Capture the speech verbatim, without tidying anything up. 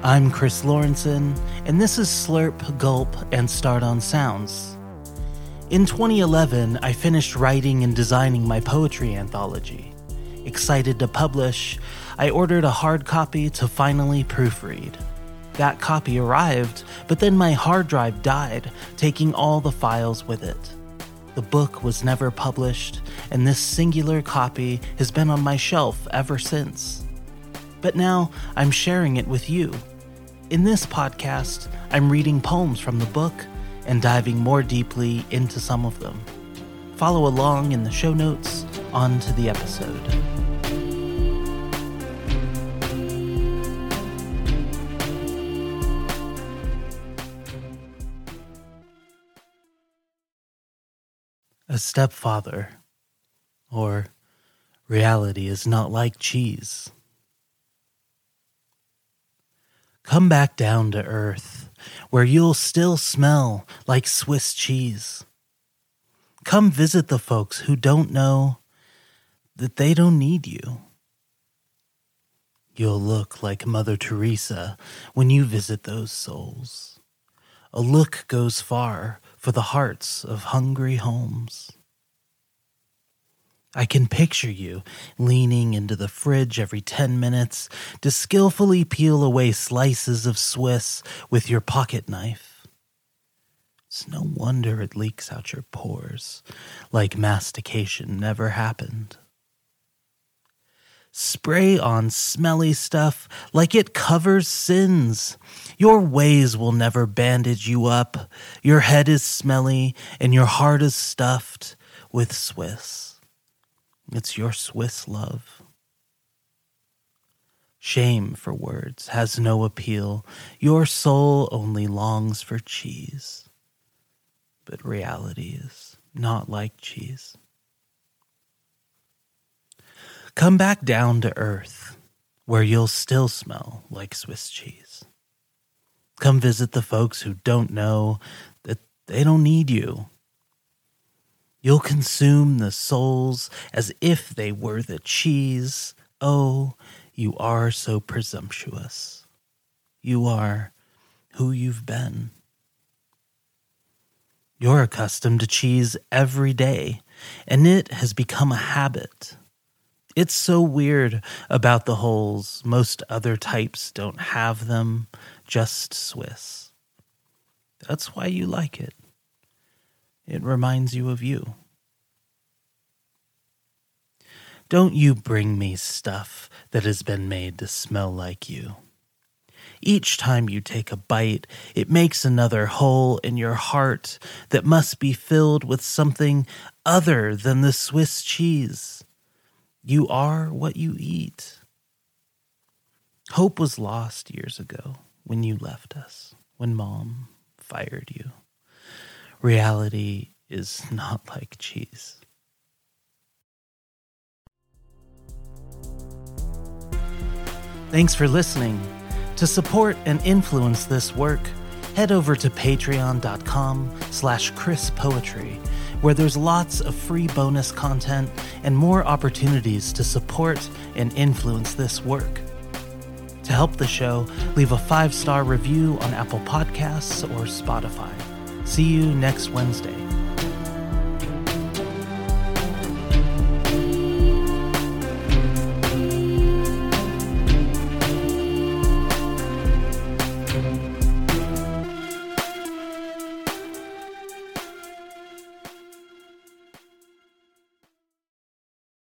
I'm Chris Lawrenson, and this is Slurp, Gulp, and Start on Sounds. In twenty eleven, I finished writing and designing my poetry anthology. Excited to publish, I ordered a hard copy to finally proofread. That copy arrived, but then my hard drive died, taking all the files with it. The book was never published, and this singular copy has been on my shelf ever since. But now I'm sharing it with you. In this podcast, I'm reading poems from the book and diving more deeply into some of them. Follow along in the show notes. On to the episode. A Stepfather, or Reality is Not Like Cheese. Come back down to earth, where you'll still smell like Swiss cheese. Come visit the folks who don't know that they don't need you. You'll look like Mother Teresa when you visit those souls. A look goes far for the hearts of hungry homes. I can picture you leaning into the fridge every ten minutes to skillfully peel away slices of Swiss with your pocket knife. It's no wonder it leaks out your pores, like mastication never happened. Spray on smelly stuff like it covers sins. Your ways will never bandage you up. Your head is smelly and your heart is stuffed with Swiss. It's your Swiss love. Shame for words has no appeal. Your soul only longs for cheese. But reality is not like cheese. Come back down to earth, where you'll still smell like Swiss cheese. Come visit the folks who don't know that they don't need you. You'll consume the souls as if they were the cheese. Oh, you are so presumptuous. You are who you've been. You're accustomed to cheese every day, and it has become a habit. It's so weird about the holes. Most other types don't have them, just Swiss. That's why you like it. It reminds you of you. Don't you bring me stuff that has been made to smell like you. Each time you take a bite, it makes another hole in your heart that must be filled with something other than the Swiss cheese. You are what you eat. Hope was lost years ago when you left us, when Mom fired you. Reality is not like cheese. Thanks for listening. To support and influence this work, head over to patreon.com slash Chris Poetry, where there's lots of free bonus content and more opportunities to support and influence this work. To help the show, leave a five-star review on Apple Podcasts or Spotify. See you next Wednesday.